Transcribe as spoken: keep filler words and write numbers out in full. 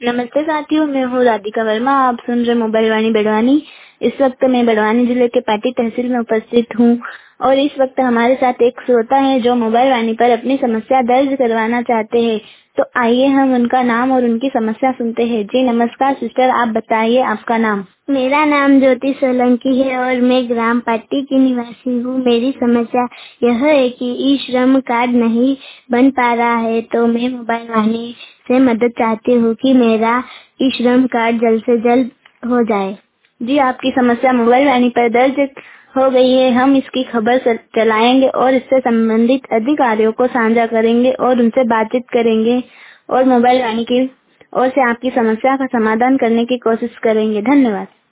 नमस्ते साथियों, मैं हूँ राधिका वर्मा। आप सुन रहे मोबाइल वाणी बड़वानी। इस वक्त मैं बड़वानी जिले के पाटी तहसील में उपस्थित हूँ और इस वक्त हमारे साथ एक श्रोता है जो मोबाइल वाणी पर अपनी समस्या दर्ज करवाना चाहते हैं। तो आइए हम उनका नाम और उनकी समस्या सुनते हैं। जी नमस्कार सिस्टर, आप बताइए आपका नाम। मेरा नाम ज्योति सोलंकी है और मैं ग्राम पाटी की निवासी हूँ। मेरी समस्या यह है कि ई श्रम कार्ड नहीं बन पा रहा है, तो मैं मोबाइल वाणी से मदद चाहती हूँ कि मेरा ई श्रम कार्ड जल्द से जल्द हो जाए। जी, आपकी समस्या मोबाइल वाणी पर दर्ज हो गई है। हम इसकी खबर चल- चलाएंगे और इससे संबंधित अधिकारियों को साझा करेंगे और उनसे बातचीत करेंगे और मोबाइल वाणी की ओर से आपकी समस्या का समाधान करने की कोशिश करेंगे। धन्यवाद।